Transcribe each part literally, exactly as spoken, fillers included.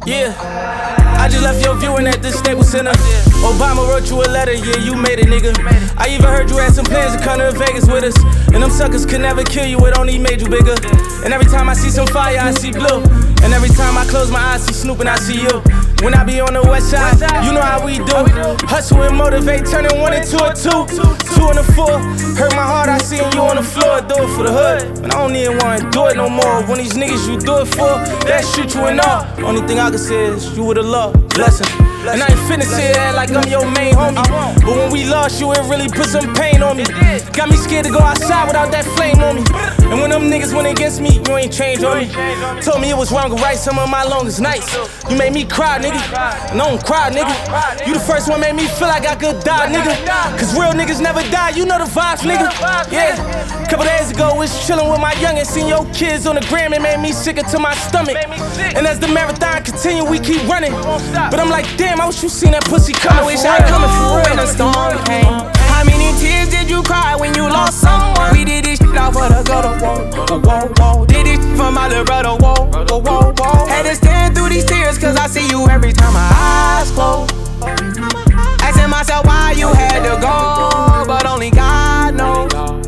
Yeah, I just left your viewing at the Staples Center. Obama wrote you a letter, yeah, you made it, nigga. I even heard you had some plans to come to Vegas with us. And them suckers could never kill you, it only made you bigger. And every time I see some fire, I see blue. And every time I close my eyes, see Snoop and I see you. When I be on the west side, you know how we do. Hustle and motivate, turning one into a two. Two and a four, hurt my heart, I seen you on the floor. Do it for the hood, but I don't even wanna do it no more. When these niggas you do it for, that shoot you and all. Only thing I can say is, you would've loved, blessing. And I ain't finna sit here like I'm your main homie. But when we lost you, it really put some pain on me. Got me scared to go outside without that flame on me. And when them niggas went against me, you ain't changed on me. Told me it was wrong to write some of my longest nights. You made me cry, nigga. And I don't cry, nigga. You the first one made me feel like I could die, nigga. Cause real niggas never die, you know the vibes, nigga. Yeah. Couple days ago, was chillin' with my youngin'. Seen your kids on the gram, it made me sicker to my stomach. And as the marathon continue, we keep running. But I'm like, damn, I wish you seen that pussy coming. I wish I coming for real when the storm came. How many tears did you cry when you lost someone? We did this shit off of the gutter, whoa, whoa, whoa. Did this shit for my little brother, whoa, whoa, whoa, whoa. Had to stand through these tears cause I see you every time my eyes close. Asking myself why you had to go, but only God knows.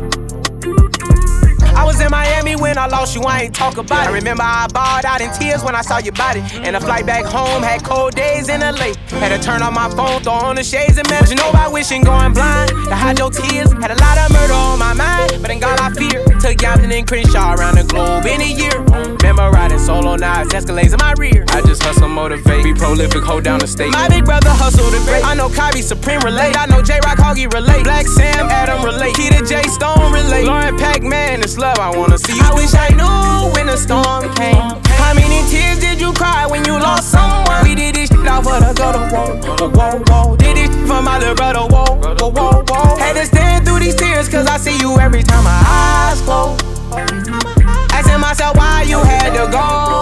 I was in Miami when I lost you, I ain't talk about it. I remember I bawled out in tears when I saw your body. And the flight back home had cold days in L A. Had to turn off my phone, throw on the shades and manage. You know about wishing going blind, to hide your tears. Had a lot of murder on my mind, but in God I fear. Took Yampton and Crenshaw around the globe in a year. Remember riding solo knives, Escalades in my rear. I just hustle, motivate, be prolific, hold down the state. My big brother hustled the great. I know Kyrie Supreme relate. I know J-Rock Hoggy relate. Black Sam Adam relate. Keita J Stone relate. Lauren Pac-Man, it's love I wanna see you. I wish I knew when the storm came. How many tears did you cry when you lost someone? We did this shit off of the gutter, whoa, whoa, whoa. Did this shit for my little brother, whoa, whoa, whoa, whoa. Had to stand through these tears cause I see you every time my eyes close. Asking myself why you had to go,